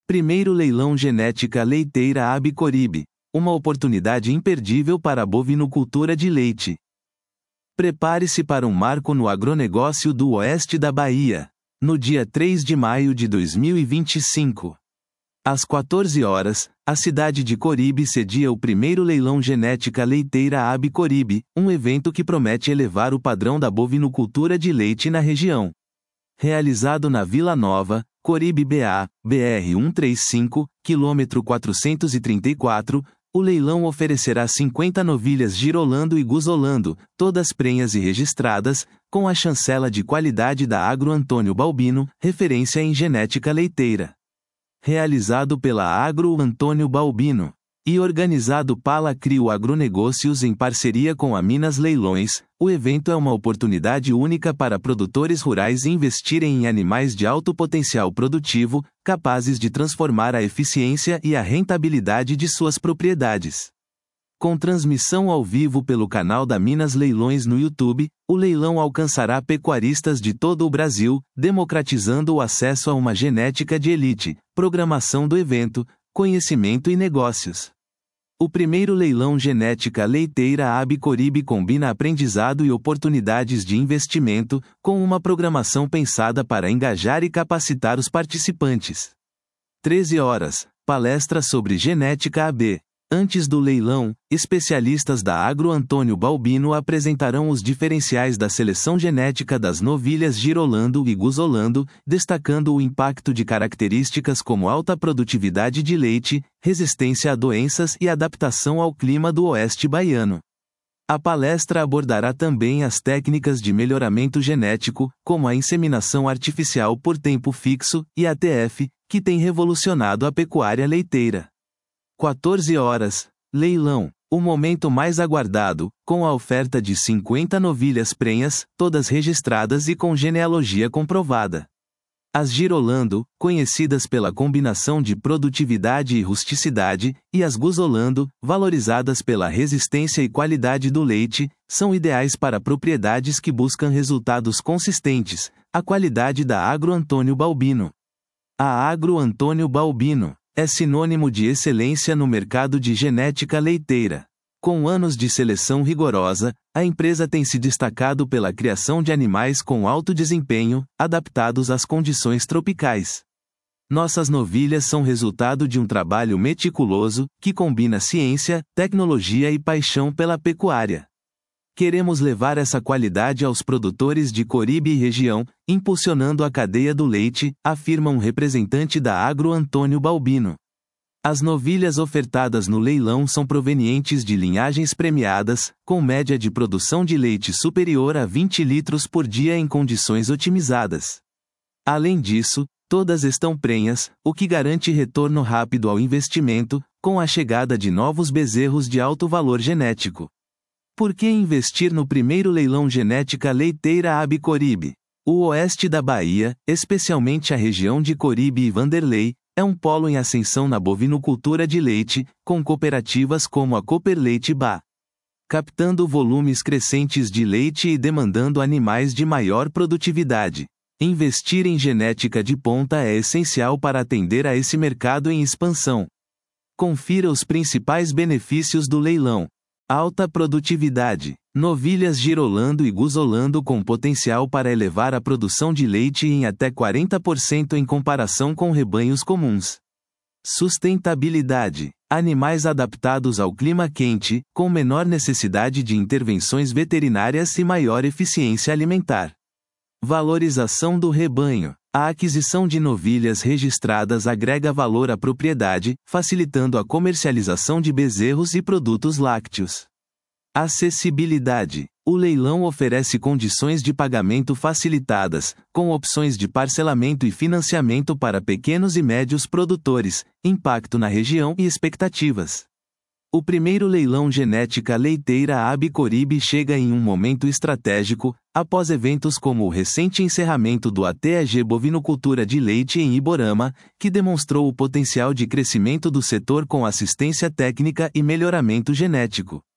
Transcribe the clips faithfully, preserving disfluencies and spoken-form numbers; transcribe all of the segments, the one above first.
Primeiro leilão genética leiteira Abicoribe, uma oportunidade imperdível para a bovinocultura de leite. Prepare-se para um marco no agronegócio do oeste da Bahia, no dia três de maio de dois mil e vinte e cinco. Às quatorze horas, a cidade de Coribe cedia o primeiro leilão genética leiteira Abicoribe, um evento que promete elevar o padrão da bovinocultura de leite na região. Realizado na Vila Nova, Coribe B A, B R cento e trinta e cinco, quilômetro quatrocentos e trinta e quatro, o leilão oferecerá cinquenta novilhas girolando e guzolando, todas prenhas e registradas, com a chancela de qualidade da Agro Antônio Balbino, referência em genética leiteira. Realizado pela Agro Antônio Balbino e organizado pela Crio Agronegócios em parceria com a Minas Leilões, o evento é uma oportunidade única para produtores rurais investirem em animais de alto potencial produtivo, capazes de transformar a eficiência e a rentabilidade de suas propriedades. Com transmissão ao vivo pelo canal da Minas Leilões no YouTube, o leilão alcançará pecuaristas de todo o Brasil, democratizando o acesso a uma genética de elite, programação do evento, conhecimento e negócios. O primeiro leilão genética leiteira Abicoribe combina aprendizado e oportunidades de investimento, com uma programação pensada para engajar e capacitar os participantes. treze horas, palestra sobre genética A B. Antes do leilão, especialistas da Agro Antônio Balbino apresentarão os diferenciais da seleção genética das novilhas girolando e guzolando, destacando o impacto de características como alta produtividade de leite, resistência a doenças e adaptação ao clima do oeste baiano. A palestra abordará também as técnicas de melhoramento genético, como a inseminação artificial por tempo fixo, e A T F, que tem revolucionado a pecuária leiteira. quatorze horas, leilão, o momento mais aguardado, com a oferta de cinquenta novilhas prenhas, todas registradas e com genealogia comprovada. As girolando, conhecidas pela combinação de produtividade e rusticidade, e as guzolando, valorizadas pela resistência e qualidade do leite, são ideais para propriedades que buscam resultados consistentes, a qualidade da Agro Antônio Balbino. A Agro Antônio Balbino é sinônimo de excelência no mercado de genética leiteira. Com anos de seleção rigorosa, a empresa tem se destacado pela criação de animais com alto desempenho, adaptados às condições tropicais. Nossas novilhas são resultado de um trabalho meticuloso, que combina ciência, tecnologia e paixão pela pecuária. Queremos levar essa qualidade aos produtores de Coribe e região, impulsionando a cadeia do leite, afirma um representante da Agro Antônio Balbino. As novilhas ofertadas no leilão são provenientes de linhagens premiadas, com média de produção de leite superior a vinte litros por dia em condições otimizadas. Além disso, todas estão prenhas, o que garante retorno rápido ao investimento, com a chegada de novos bezerros de alto valor genético. Por que investir no primeiro leilão genética leiteira Abicoribe? O oeste da Bahia, especialmente a região de Coribe e Vanderlei, é um polo em ascensão na bovinocultura de leite, com cooperativas como a Cooperleite B A. Captando volumes crescentes de leite e demandando animais de maior produtividade. Investir em genética de ponta é essencial para atender a esse mercado em expansão. Confira os principais benefícios do leilão. Alta produtividade. Novilhas girolando e guzolando com potencial para elevar a produção de leite em até quarenta por cento em comparação com rebanhos comuns. Sustentabilidade. Animais adaptados ao clima quente, com menor necessidade de intervenções veterinárias e maior eficiência alimentar. Valorização do rebanho. A aquisição de novilhas registradas agrega valor à propriedade, facilitando a comercialização de bezerros e produtos lácteos. Acessibilidade. O leilão oferece condições de pagamento facilitadas, com opções de parcelamento e financiamento para pequenos e médios produtores, impacto na região e expectativas. O primeiro leilão genética leiteira Abicoribe chega em um momento estratégico, após eventos como o recente encerramento do A T E G Bovinocultura de Leite em Iborama, que demonstrou o potencial de crescimento do setor com assistência técnica e melhoramento genético.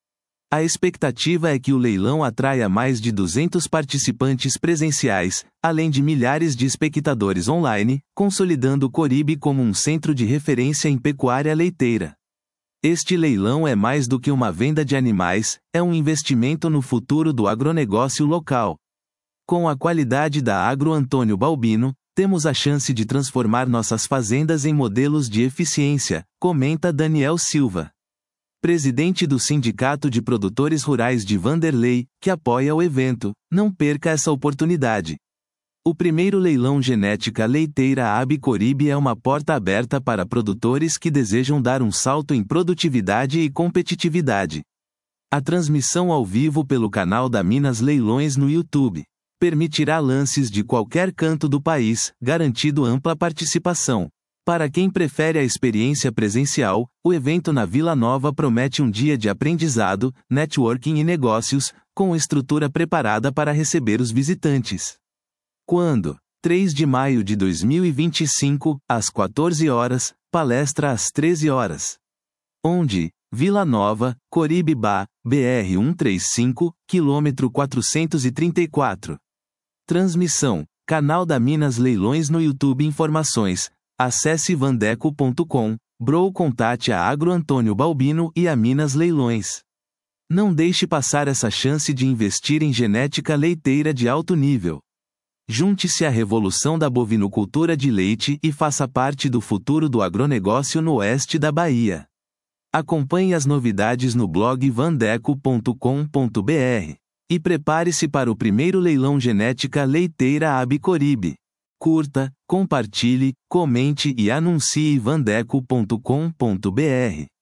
A expectativa é que o leilão atraia mais de duzentos participantes presenciais, além de milhares de espectadores online, consolidando o Corib como um centro de referência em pecuária leiteira. Este leilão é mais do que uma venda de animais, é um investimento no futuro do agronegócio local. Com a qualidade da Agro Antônio Balbino, temos a chance de transformar nossas fazendas em modelos de eficiência, comenta Daniel Silva, presidente do Sindicato de Produtores Rurais de Vanderlei, que apoia o evento. Não perca essa oportunidade. O primeiro leilão genética leiteira Abicorib é uma porta aberta para produtores que desejam dar um salto em produtividade e competitividade. A transmissão ao vivo pelo canal da Minas Leilões no YouTube permitirá lances de qualquer canto do país, garantindo ampla participação. Para quem prefere a experiência presencial, o evento na Vila Nova promete um dia de aprendizado, networking e negócios, com estrutura preparada para receber os visitantes. Quando? três de maio de dois mil e vinte e cinco, às quatorze horas, palestra às treze horas. Onde? Vila Nova, Corib-Ba, B R cento e trinta e cinco, quilômetro quatrocentos e trinta e quatro. Transmissão: canal da Minas Leilões no YouTube. Informações: acesse vandeco ponto com, bro contate a Agro Antônio Balbino e a Minas Leilões. Não deixe passar essa chance de investir em genética leiteira de alto nível. Junte-se à revolução da bovinocultura de leite e faça parte do futuro do agronegócio no oeste da Bahia. Acompanhe as novidades no blog vandeco ponto com ponto br. E prepare-se para o primeiro leilão genética leiteira Abicorib. Curta, compartilhe, comente e anuncie vandeco ponto com ponto br.